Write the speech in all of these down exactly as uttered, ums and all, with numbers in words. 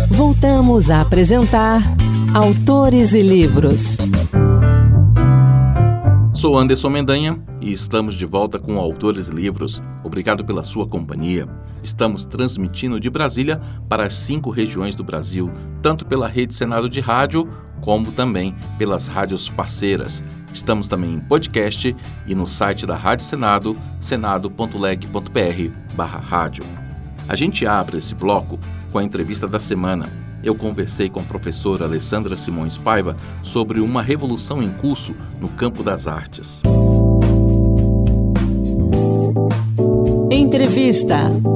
Voltamos a apresentar Autores e Livros. Sou Anderson Mendanha e estamos de volta com Autores e Livros. Obrigado pela sua companhia. Estamos transmitindo de Brasília para as cinco regiões do Brasil, tanto pela Rede Senado de Rádio, como também pelas rádios parceiras. Estamos também em podcast e no site da Rádio Senado, senado ponto leg ponto br barra rádio. A gente abre esse bloco com a entrevista da semana. Eu conversei com a professora Alessandra Simões Paiva sobre uma revolução em curso no campo das artes. Entrevista.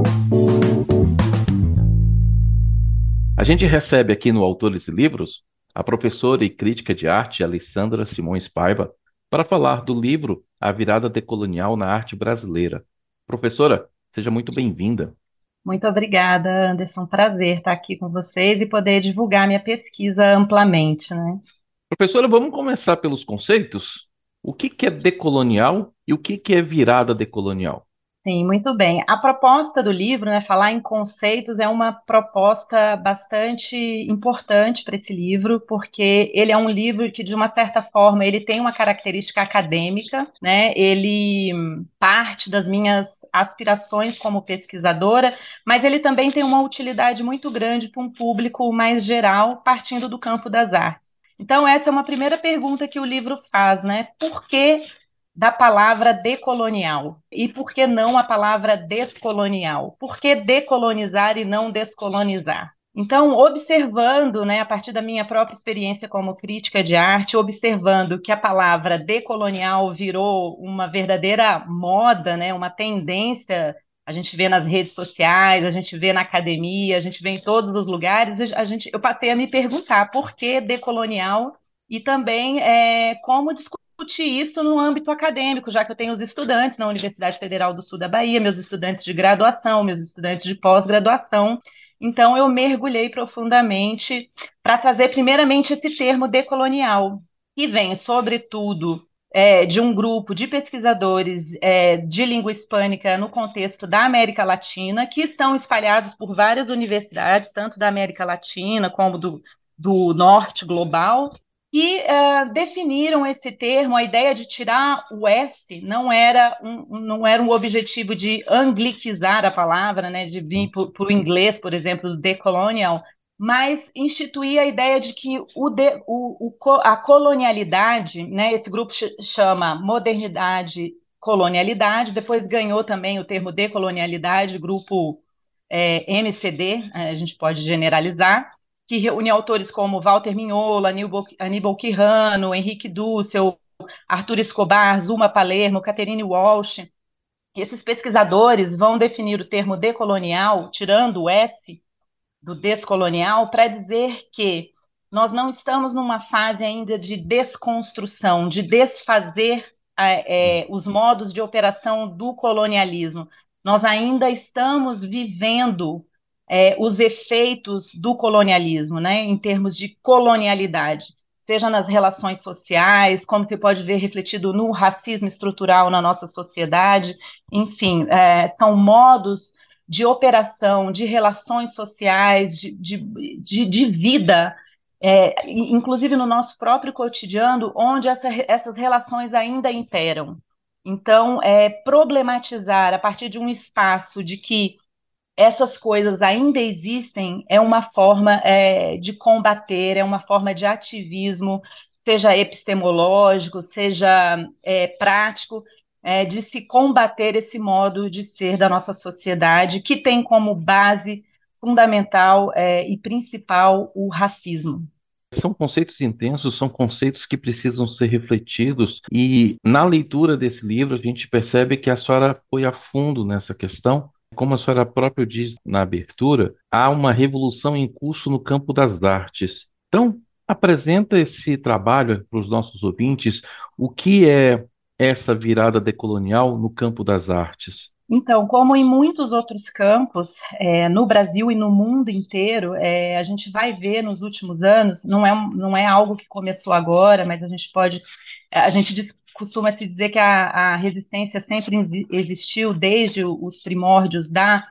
A gente recebe aqui no Autores e Livros a professora e crítica de arte Alessandra Simões Paiva para falar do livro A Virada Decolonial na Arte Brasileira. Professora, seja muito bem-vinda. Muito obrigada, Anderson. Prazer estar aqui com vocês e poder divulgar minha pesquisa amplamente, né? Professora, vamos começar pelos conceitos? O que que é decolonial e o que que é virada decolonial? Sim, muito bem. A proposta do livro, né, falar em conceitos, é uma proposta bastante importante para esse livro, porque ele é um livro que, de uma certa forma, ele tem uma característica acadêmica, né? Ele parte das minhas aspirações como pesquisadora, mas ele também tem uma utilidade muito grande para um público mais geral, partindo do campo das artes. Então, essa é uma primeira pergunta que o livro faz, né? Por que da palavra decolonial? E por que não a palavra descolonial? Por que decolonizar e não descolonizar? Então, observando, né, a partir da minha própria experiência como crítica de arte, observando que a palavra decolonial virou uma verdadeira moda, né, uma tendência, a gente vê nas redes sociais, a gente vê na academia, a gente vê em todos os lugares, a gente, eu passei a me perguntar por que decolonial e também é, como discutir isso no âmbito acadêmico, já que eu tenho os estudantes na Universidade Federal do Sul da Bahia, meus estudantes de graduação, meus estudantes de pós-graduação. Então, eu mergulhei profundamente para trazer, primeiramente, esse termo decolonial, que vem, sobretudo, é, de um grupo de pesquisadores é, de língua hispânica no contexto da América Latina, que estão espalhados por várias universidades, tanto da América Latina como do, do Norte global, que uh, definiram esse termo. A ideia de tirar o S não era um, não era um objetivo de anglicizar a palavra, né, de vir para o inglês, por exemplo, do decolonial, mas instituir a ideia de que o de, o, o, a colonialidade, né, esse grupo chama modernidade, colonialidade, depois ganhou também o termo decolonialidade, grupo é, M C D, a gente pode generalizar, que reúne autores como Walter Mignolo, Aníbal Quirrano, Henrique Dussel, Arthur Escobar, Zuma Palermo, Catherine Walsh. Esses pesquisadores vão definir o termo decolonial, tirando o S do descolonial, para dizer que nós não estamos numa fase ainda de desconstrução, de desfazer é, é, os modos de operação do colonialismo. Nós ainda estamos vivendo É, os efeitos do colonialismo, né, em termos de colonialidade, seja nas relações sociais, como se pode ver refletido no racismo estrutural na nossa sociedade, enfim, é, são modos de operação, de relações sociais, de, de, de, de vida, é, inclusive no nosso próprio cotidiano, onde essa, essas relações ainda imperam. Então, é, problematizar a partir de um espaço de que essas coisas ainda existem é uma forma é, de combater, é uma forma de ativismo, seja epistemológico, seja é, prático, é, de se combater esse modo de ser da nossa sociedade, que tem como base fundamental é, e principal o racismo. São conceitos intensos, são conceitos que precisam ser refletidos, e na leitura desse livro a gente percebe que a senhora foi a fundo nessa questão. Como a senhora própria diz na abertura, há uma revolução em curso no campo das artes. Então, apresenta esse trabalho para os nossos ouvintes, o que é essa virada decolonial no campo das artes? Então, como em muitos outros campos, é, no Brasil e no mundo inteiro, é, a gente vai ver nos últimos anos, não é, não é algo que começou agora, mas a gente pode, a gente diz, costuma se dizer que a, a resistência sempre existiu desde os primórdios da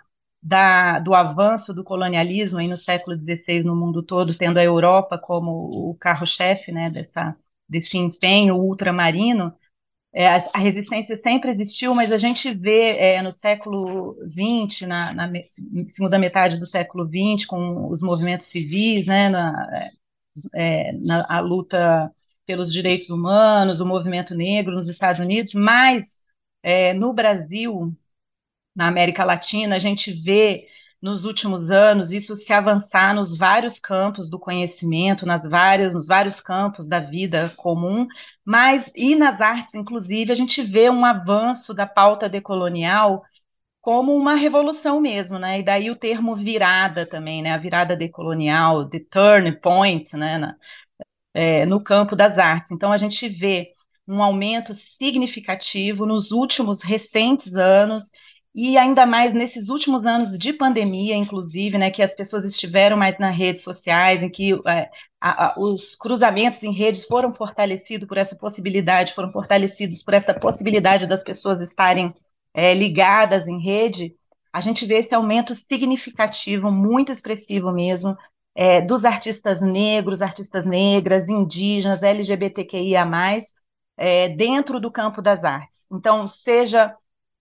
da, do avanço do colonialismo aí no século dezesseis no mundo todo, tendo a Europa como o carro-chefe, né, dessa, desse empenho ultramarino. É, a, a resistência sempre existiu, mas a gente vê é, no século vinte, na, na me- segunda metade do século vinte, com os movimentos civis, né, na, é, na a luta pelos direitos humanos, o movimento negro nos Estados Unidos, mas é, no Brasil, na América Latina, a gente vê nos últimos anos isso se avançar nos vários campos do conhecimento, nas várias, nos vários campos da vida comum, mas e nas artes, inclusive, a gente vê um avanço da pauta decolonial como uma revolução mesmo, né? E daí o termo virada também, né? A virada decolonial, the turn point, né? Na, é, no campo das artes. Então, a gente vê um aumento significativo nos últimos recentes anos, e ainda mais nesses últimos anos de pandemia, inclusive, né, que as pessoas estiveram mais nas redes sociais, em que é, a, a, os cruzamentos em redes foram fortalecidos por essa possibilidade, foram fortalecidos por essa possibilidade das pessoas estarem é, ligadas em rede. A gente vê esse aumento significativo, muito expressivo mesmo, é, dos artistas negros, artistas negras, indígenas, L G B T Q I A mais, é, dentro do campo das artes. Então, seja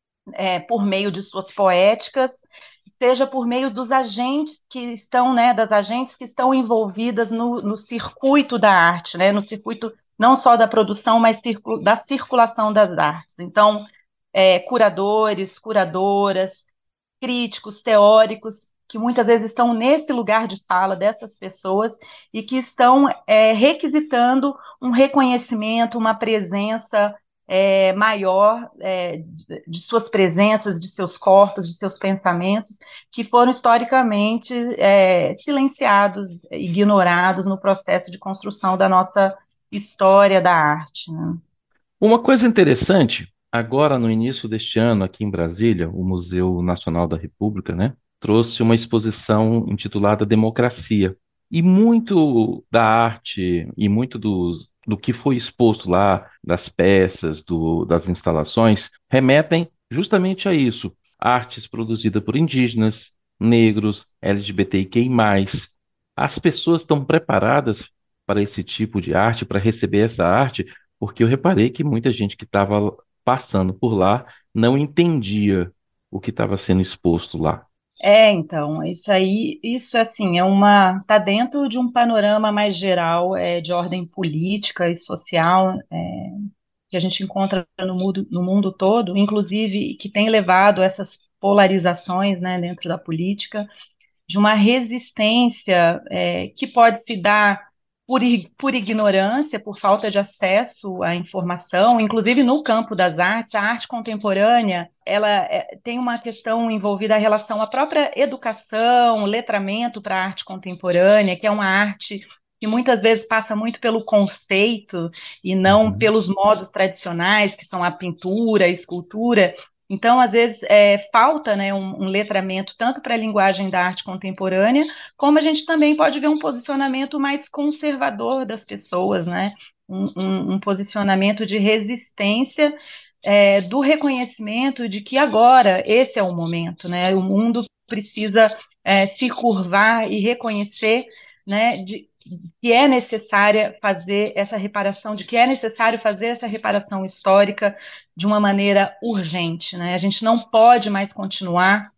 é, por meio de suas poéticas, seja por meio dos agentes que estão, né, das agentes que estão envolvidas no, no circuito da arte, né, no circuito não só da produção, mas circu da circulação das artes. Então, é, curadores, curadoras, críticos, teóricos, que muitas vezes estão nesse lugar de fala dessas pessoas e que estão é, requisitando um reconhecimento, uma presença é, maior é, de, de suas presenças, de seus corpos, de seus pensamentos, que foram historicamente é, silenciados, ignorados no processo de construção da nossa história da arte, né? Uma coisa interessante, agora no início deste ano, aqui em Brasília, o Museu Nacional da República, né, trouxe uma exposição intitulada Democracia. E muito da arte e muito dos, do que foi exposto lá, das peças, do, das instalações, remetem justamente a isso. Artes produzidas por indígenas, negros, L G B T Q I mais. As pessoas estão preparadas para esse tipo de arte, para receber essa arte, porque eu reparei que muita gente que estava passando por lá não entendia o que estava sendo exposto lá. É, então, isso aí, isso assim, é uma, tá dentro de um panorama mais geral, é, de ordem política e social, é, que a gente encontra no mundo, no mundo todo, inclusive que tem levado a essas polarizações, né, dentro da política, de uma resistência é, que pode se dar por, ig- por ignorância, por falta de acesso à informação, inclusive no campo das artes, a arte contemporânea, ela é, tem uma questão envolvida a relação à própria educação, letramento para a arte contemporânea, que é uma arte que muitas vezes passa muito pelo conceito e não Uhum. pelos modos tradicionais, que são a pintura, a escultura. Então, às vezes, é, falta, né, um, um letramento tanto para a linguagem da arte contemporânea, como a gente também pode ver um posicionamento mais conservador das pessoas, né? Um, um- um posicionamento de resistência, é, do reconhecimento de que agora esse é o momento, né? O mundo precisa, é, se curvar e reconhecer, né, de, que é necessária fazer essa reparação, de que é necessário fazer essa reparação histórica de uma maneira urgente, né? A gente não pode mais continuar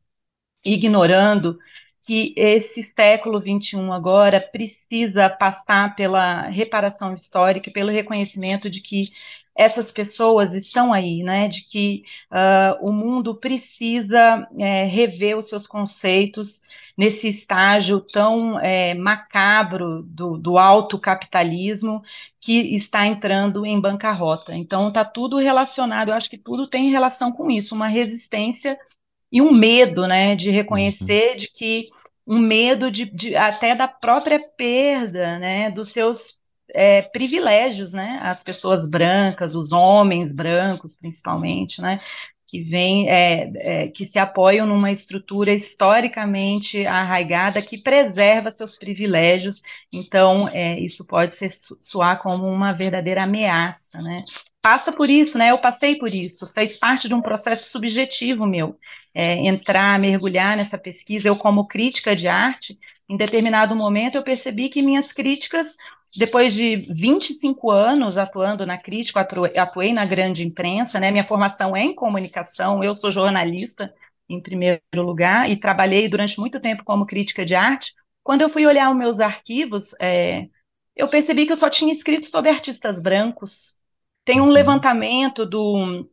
ignorando que esse século vinte e um agora precisa passar pela reparação histórica, pelo reconhecimento de que essas pessoas estão aí, né? De que uh, o mundo precisa é, rever os seus conceitos nesse estágio tão é, macabro do, do alto capitalismo que está entrando em bancarrota. Então, está tudo relacionado, eu acho que tudo tem relação com isso, uma resistência e um medo, né, de Uhum. reconhecer de que um medo de, de- até da própria perda, né, dos seus é, privilégios, né, as pessoas brancas, os homens brancos, principalmente, né, que vem, é, é, que se apoiam numa estrutura historicamente arraigada que preserva seus privilégios. Então, é, isso pode ser soar como uma verdadeira ameaça, né? passa por isso, né? Eu passei por isso, fez parte de um processo subjetivo meu, é, entrar, mergulhar nessa pesquisa. Eu, como crítica de arte, em determinado momento eu percebi que minhas críticas, depois de vinte e cinco anos atuando na crítica, atuei, atuei na grande imprensa, né? Minha formação é em comunicação, eu sou jornalista, em primeiro lugar, e trabalhei durante muito tempo como crítica de arte. Quando eu fui olhar os meus arquivos, é, eu percebi que eu só tinha escrito sobre artistas brancos. Tem um Uhum. levantamento do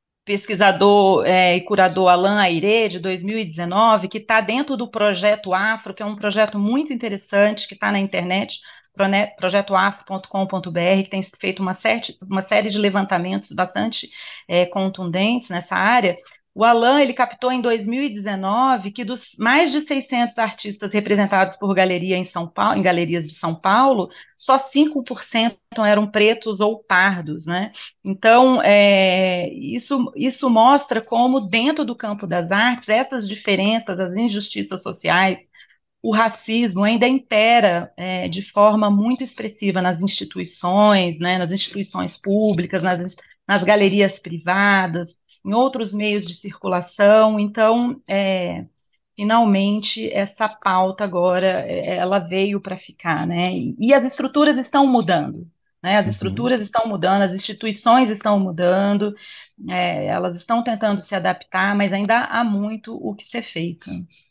pesquisador é, e curador Alain Airé, de dois mil e dezenove, que está dentro do Projeto Afro, que é um projeto muito interessante, que está na internet, projeto afro ponto com ponto br, que tem feito uma, série, uma série de levantamentos bastante é, contundentes nessa área. O Alain, ele captou em dois mil e dezenove que dos mais de seiscentos artistas representados por galeria em São Paulo, em galerias de São Paulo, só cinco por cento eram pretos ou pardos, né? Então, é, isso, isso mostra como, dentro do campo das artes, essas diferenças, as injustiças sociais, o racismo ainda impera é, de forma muito expressiva nas instituições, né, nas instituições públicas, nas, nas galerias privadas, em outros meios de circulação. Então, é, finalmente, essa pauta agora, é, ela veio para ficar, né? E, e as estruturas estão mudando, né? As Uhum. estruturas estão mudando, as instituições estão mudando, é, elas estão tentando se adaptar, mas ainda há muito o que ser feito.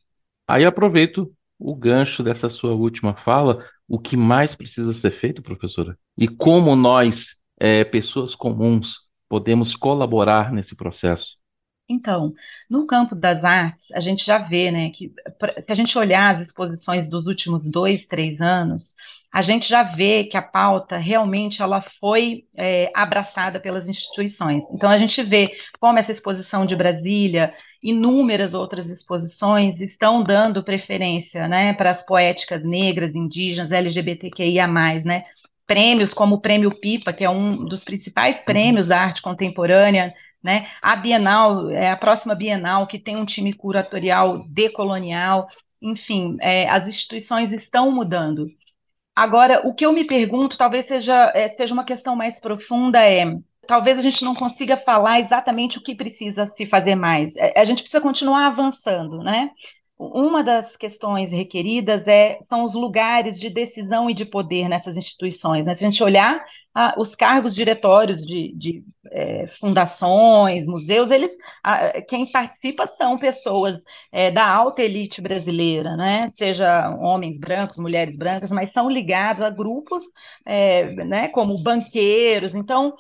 Aí aproveito o gancho dessa sua última fala, o que mais precisa ser feito, professora? E como nós, eh, pessoas comuns, podemos colaborar nesse processo? Então, no campo das artes, a gente já vê, né, que pra- se a gente olhar as exposições dos últimos dois, três anos, a gente já vê que a pauta realmente ela foi é, abraçada pelas instituições. Então, a gente vê como essa exposição de Brasília, inúmeras outras exposições estão dando preferência, né, para as poéticas negras, indígenas, L G B T Q I A mais, né? Prêmios como o Prêmio Pipa, que é um dos principais Uhum. prêmios da arte contemporânea, né? A Bienal, é a próxima Bienal, que tem um time curatorial decolonial, enfim, é, as instituições estão mudando. Agora, o que eu me pergunto, talvez seja, é, seja uma questão mais profunda, é talvez a gente não consiga falar exatamente o que precisa se fazer mais. É, a gente precisa continuar avançando, né? Uma das questões requeridas é, são os lugares de decisão e de poder nessas instituições, né? Se a gente olhar ah, os cargos diretórios de, de é, fundações, museus, eles, ah, quem participa são pessoas é, da alta elite brasileira, né? Seja homens brancos, mulheres brancas, mas são ligados a grupos, é, né, como banqueiros. Então,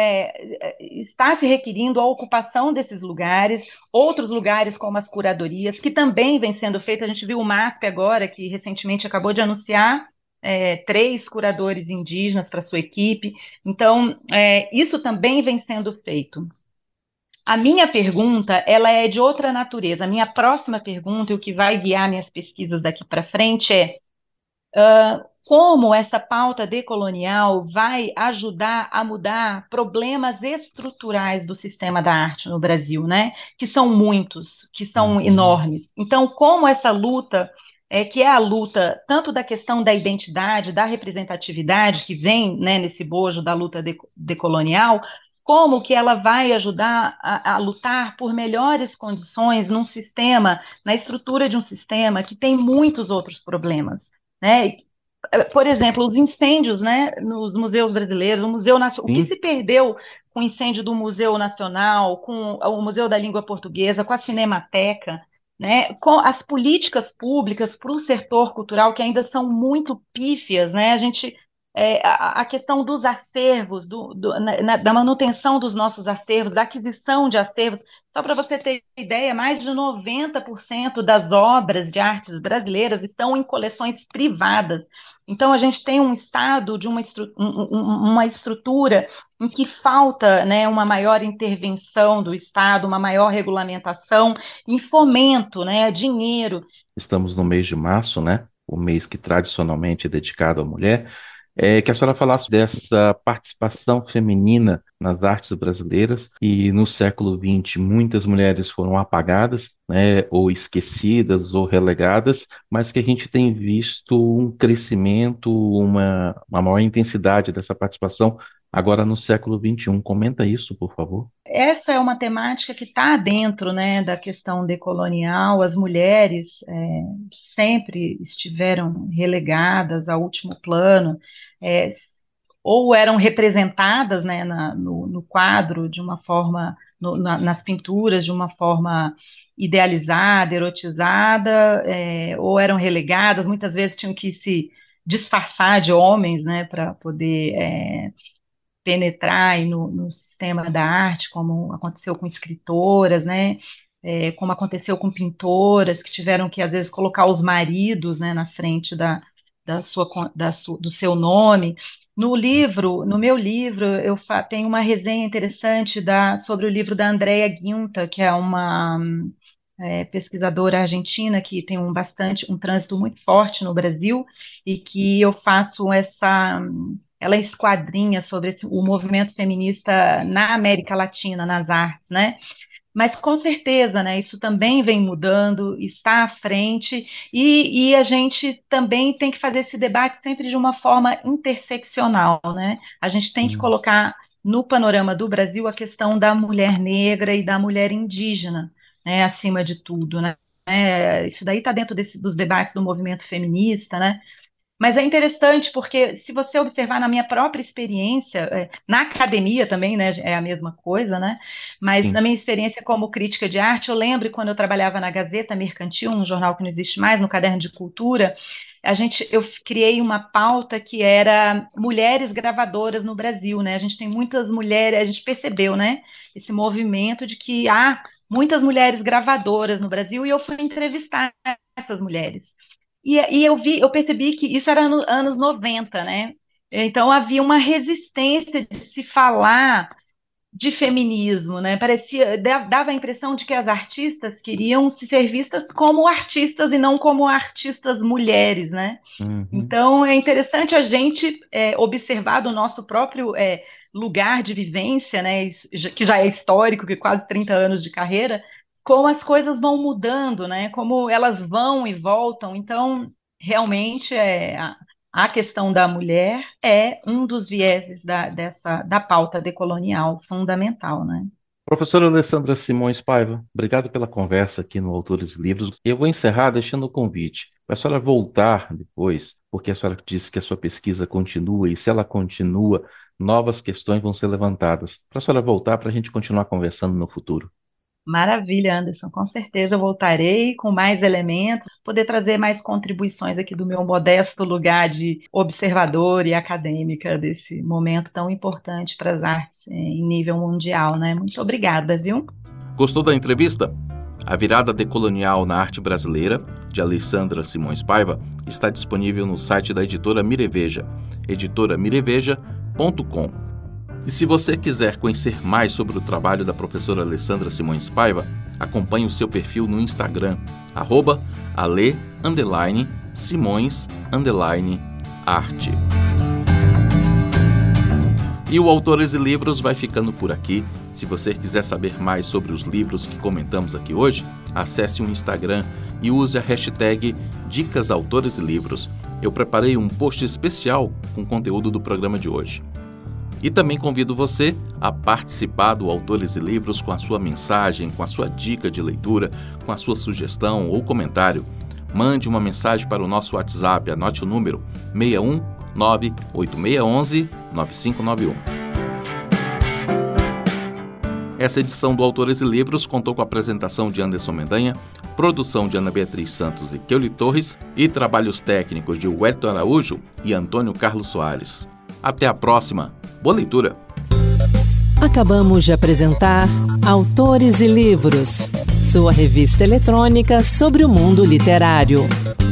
é, está se requerindo a ocupação desses lugares, outros lugares como as curadorias, que também vem sendo feito. A gente viu o MASP agora, que recentemente acabou de anunciar é, três curadores indígenas para sua equipe. Então, é, isso também vem sendo feito. A minha pergunta, ela é de outra natureza. A minha próxima pergunta, e o que vai guiar minhas pesquisas daqui para frente é como essa pauta decolonial vai ajudar a mudar problemas estruturais do sistema da arte no Brasil, né? Que são muitos, que são Uhum. enormes. Então, como essa luta, é, que é a luta tanto da questão da identidade, da representatividade, que vem, né, nesse bojo da luta de, decolonial, como que ela vai ajudar a, a lutar por melhores condições num sistema, na estrutura de um sistema que tem muitos outros problemas, né? Por exemplo, os incêndios, né, nos museus brasileiros, o Museu Nacional, o que Sim, se perdeu com o incêndio do Museu Nacional, com o Museu da Língua Portuguesa, com a Cinemateca, né, com as políticas públicas para o setor cultural que ainda são muito pífias, né, a gente é, a, a questão dos acervos, do, do, na, da manutenção dos nossos acervos, da aquisição de acervos. Só para você ter ideia, mais de noventa por cento das obras de artes brasileiras estão em coleções privadas. Então, a gente tem um estado de uma, estru uma estrutura em que falta, né, uma maior intervenção do Estado, uma maior regulamentação e fomento, né, dinheiro. estamos no mês de março, né? O mês que tradicionalmente é dedicado à mulher. É, que a senhora falasse dessa participação feminina nas artes brasileiras, e no século vinte muitas mulheres foram apagadas, né, ou esquecidas ou relegadas, mas que a gente tem visto um crescimento, uma, uma maior intensidade dessa participação agora no século vinte e um. Comenta isso, por favor. Essa é uma temática que está dentro, né, da questão decolonial. As mulheres é, sempre estiveram relegadas ao último plano, é, ou eram representadas, né, na, no, no quadro de uma forma, no, na, nas pinturas de uma forma idealizada, erotizada, é, ou eram relegadas, muitas vezes tinham que se disfarçar de homens, né, para poder é, penetrar aí no, no sistema da arte, como aconteceu com escritoras, né, é, como aconteceu com pintoras que tiveram que, às vezes, colocar os maridos, né, na frente da, da sua, da sua, do seu nome. No livro, no meu livro, eu fa- tenho uma resenha interessante da, sobre o livro da Andrea Guinta, que é uma é, pesquisadora argentina que tem um bastante, um trânsito muito forte no Brasil, e que eu faço essa, ela esquadrinha sobre esse, o movimento feminista na América Latina, nas artes, né? Mas com certeza, né, isso também vem mudando, está à frente, e, e a gente também tem que fazer esse debate sempre de uma forma interseccional, né? A gente tem que Hum. colocar no panorama do Brasil a questão da mulher negra e da mulher indígena, né, acima de tudo, né? É, isso daí está dentro desse, dos debates do movimento feminista, né? Mas é interessante porque, se você observar na minha própria experiência, é, na academia também, né, é a mesma coisa, né? Mas na Sim. minha experiência como crítica de arte, eu lembro quando eu trabalhava na Gazeta Mercantil, um jornal que não existe mais, no Caderno de Cultura, a gente, eu criei uma pauta que era mulheres gravadoras no Brasil, né? A gente tem muitas mulheres, a gente percebeu, né, esse movimento de que há muitas mulheres gravadoras no Brasil, e eu fui entrevistar essas mulheres. E, e eu vi, eu percebi que isso era nos anos noventa, né? Então havia uma resistência de se falar de feminismo, né? Parecia, dava a impressão de que as artistas queriam se ser vistas como artistas e não como artistas mulheres, né? Uhum. Então é interessante a gente é, observar do nosso próprio é, lugar de vivência, né? Isso, que já é histórico, que quase trinta anos de carreira, como as coisas vão mudando, né? Como elas vão e voltam. Então, realmente, é, a, a questão da mulher é um dos vieses da, dessa, da pauta decolonial fundamental, né? Professora Alessandra Simões Paiva, obrigado pela conversa aqui no Autores e Livros. Eu vou encerrar deixando o convite para a senhora voltar depois, porque a senhora disse que a sua pesquisa continua, e se ela continua, novas questões vão ser levantadas. Para a senhora voltar para a gente continuar conversando no futuro. Maravilha, Anderson. Com certeza eu voltarei com mais elementos, poder trazer mais contribuições aqui do meu modesto lugar de observador e acadêmica desse momento tão importante para as artes em nível mundial, né? Muito obrigada, viu? Gostou da entrevista? A Virada Decolonial na Arte Brasileira, de Alessandra Simões Paiva, está disponível no site da editora Mireveja, editora mireveja ponto com. E se você quiser conhecer mais sobre o trabalho da professora Alessandra Simões Paiva, acompanhe o seu perfil no Instagram, arroba ale, underline, simões, underline, arte. E o Autores e Livros vai ficando por aqui. Se você quiser saber mais sobre os livros que comentamos aqui hoje, acesse o Instagram e use a hashtag Dicas Autores e Livros. Eu preparei um post especial com conteúdo do programa de hoje. E também convido você a participar do Autores e Livros com a sua mensagem, com a sua dica de leitura, com a sua sugestão ou comentário. Mande uma mensagem para o nosso WhatsApp, anote o número seis um nove oito seis um um nove cinco nove um. Essa edição do Autores e Livros contou com a apresentação de Anderson Mendanha, produção de Ana Beatriz Santos e Keuli Torres e trabalhos técnicos de Wellington Araújo e Antônio Carlos Soares. Até a próxima! Boa leitura! Acabamos de apresentar Autores e Livros, sua revista eletrônica sobre o mundo literário.